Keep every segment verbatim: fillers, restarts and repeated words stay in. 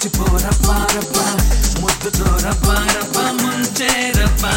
వచ్చిపోరబ్బా రబ్బా ముద్దుతో రబ్బా రబ్బా ముంచే రబ్బా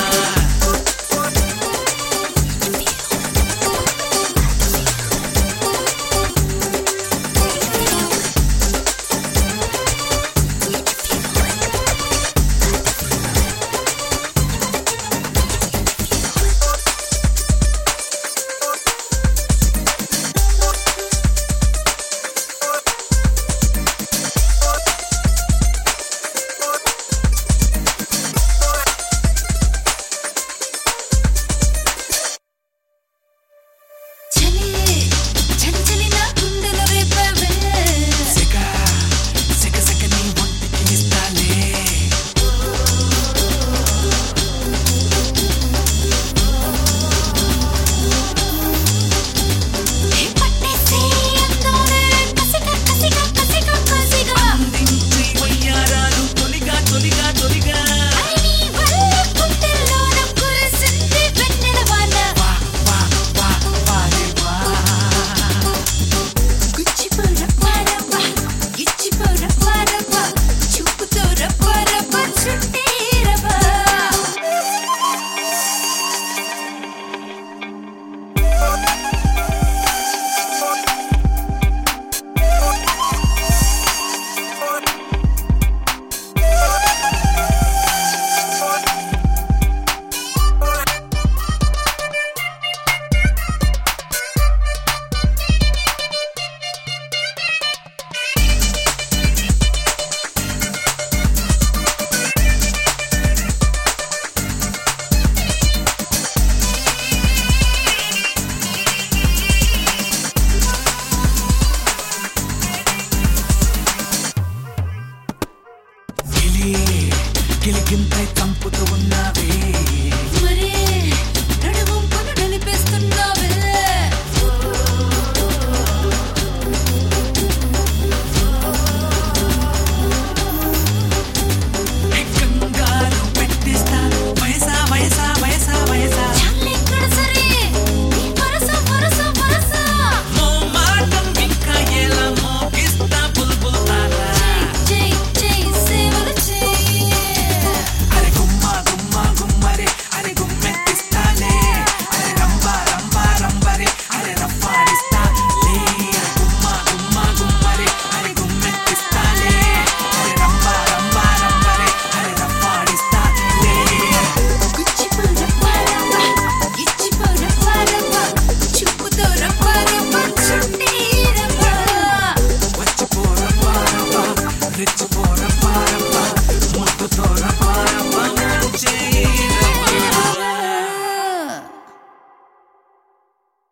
గిలిగింతై చంపుతూ ఉన్నావే మరే నడువంపును నలిపేస్తున్నావే కంగారు పెట్టిస్తా వయసా వయసా వయసా వయసా చాలెక్కడ సరే నీ వరస వరస వరస మో మాటం ఇంకా ఎలా మోగిస్తా బుల్బుల్ తారా జై జై సేవలు చేయి అరే గుమ్మ గుమ్మ గుమ్మరే అరే గుమ్మెత్తిస్తాలే అరే రంబా రంబా రంబరే అరే రఫాడిస్తా లే అరే గుమ్మ గుమ్మ గుమ్మరే అరే గుమ్మెత్తిస్తాలే అరే రంబా రంబా రంబరే అరే రఫాడిస్తా లే గుచ్చిపోర పారవ గిచ్చిపోర పారవ చుప్పుతో రపారవ చుట్టేరవ వచ్చిపోరబ్బా రబ్బా రెచ్చి